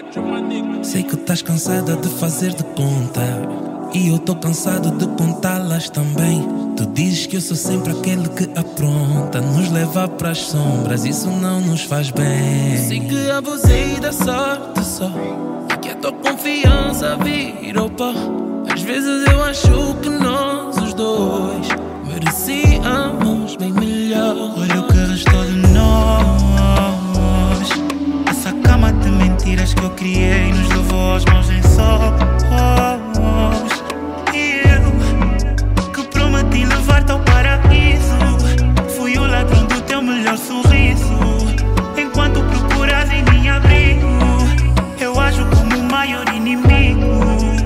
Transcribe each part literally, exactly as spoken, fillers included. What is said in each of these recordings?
Sei que estás cansada de fazer de conta e eu tô cansado de contá-las também. Tu dizes que eu sou sempre aquele que apronta, nos leva pras sombras, isso não nos faz bem. Sei que abusei da sorte só e que a tua confiança virou pó. Às vezes eu acho que nós os dois merecíamos bem melhor. Olha o que restou de nós. Essa cama de mentiras que eu criei nos levou aos maus lençóis. E eu, que prometi levar-te ao paraíso, fui o ladrão do teu melhor sorriso. Enquanto procuras em mim abrigo, eu ajo como o maior inimigo.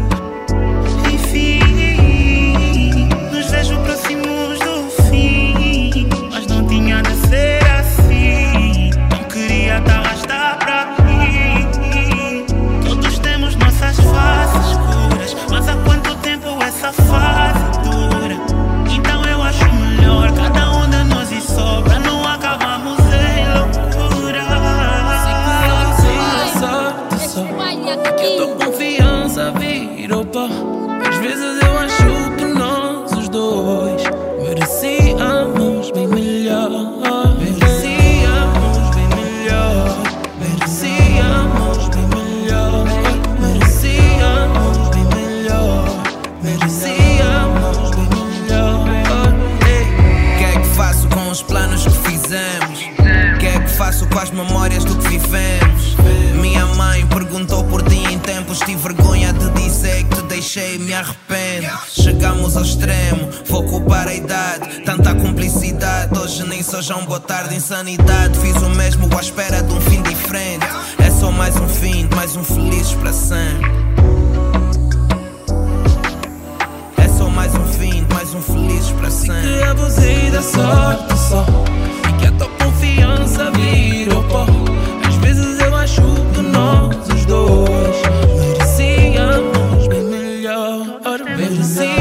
Enfim, nos vejo próximos do fim, mas não tinha de ser assim. Não queria te arrastar pra mim. Todos temos nossas faces escuras, mas há quanto tempo essa fase dura? Então eu acho melhor cada um de nós ir só, pra não acabarmos em loucura. Sei que eu sorte só que a tua confiança virou pó. Às vezes eu acho que nós os dois merecíamos bem melhor. Merecíamos bem melhor. Merecíamos bem melhor. Merecíamos bem melhor. Merecíamos bem melhor. O que é que faço com os planos que fizemos? O que é que faço com as memórias do que vivemos? Minha mãe perguntou por ti em tempos, tive vergonha de dizer que te deixei, me arrependo. Chegamos ao extremo, vou culpar a idade, tanta cumplicidade, hoje nem sou já um boa tarde. Insanidade, fiz o mesmo à espera de um fim diferente. É só mais um fim, mais um felizes para sempre. É só mais um fim, mais um felizes para sempre. Que abusei da sorte só e que a tua confiança virou pó. Às vezes eu acho que nós os dois merecíamos bem melhor. Merecíamos